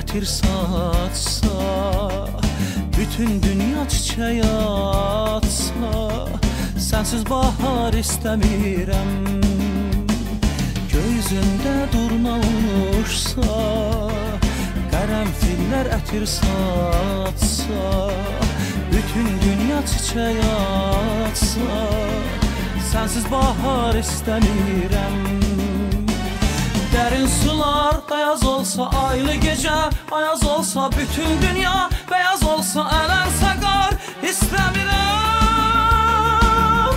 ətir saçsa, bütün dünya çiçək açsa, sənsiz bahar istəmirəm. Gözündə durna uçsa, qərənfillər ətir saçsa, bütün dünya çiçək açsa, sənsiz bahar istəmirəm. Dərin sular bəyaz olsa, aylı gecə ayaz olsa, bütün dünya bəyaz olsa, ələnsə qar istəmirəm.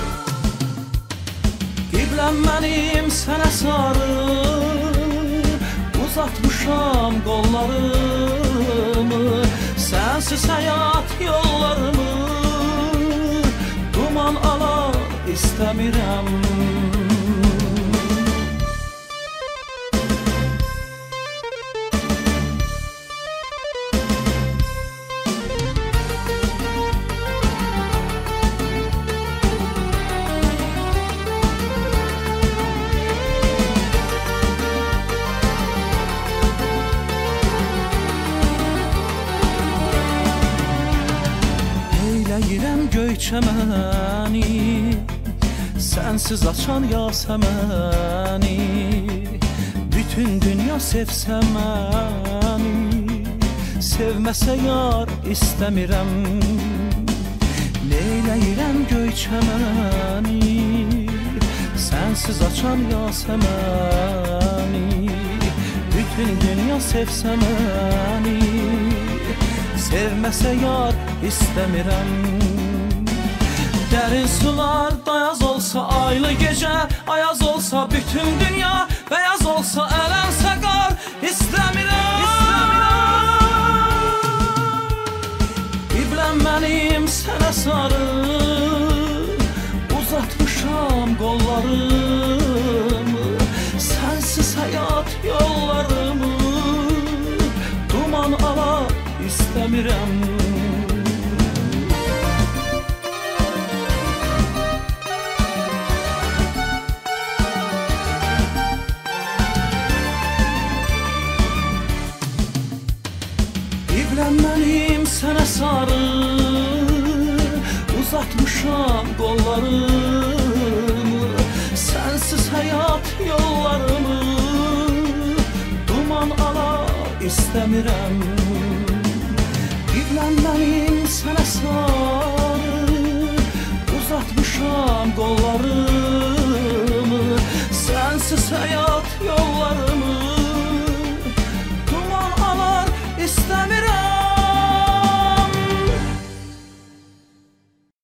Qibləm mənim sənə sarı, uzatmışam qollarımı, sənsiz həyat yollarımı, duman ala istəmirəm. Eyləyirəm göy çəməni, sənsiz açan yasəməni, bütün dünya sevsə məni, sevməsə yar istəmirəm. Neyləyirəm göy çəməni, sənsiz açan yasəməni, bütün dünya sevsə məni, sevməsə yar istəmirəm. Dərin sular dayaz olsa, aylı gecə ayaz olsa, bütün dünya bəyaz olsa, ələnsə qar istəmirəm. Qibləm mənim sənə sarı, uzatmışam qollarımı, sənsiz həyat yollarımı, duman ala istəmirəm. Qibləm mənim sənə sarı, uzatmışam qollarımı, sənsiz həyat yollarımı, duman ala istəmirəm. Qibləm mənim sənə sarı, uzatmışam qollarımı, sənsiz həyat yollarımı,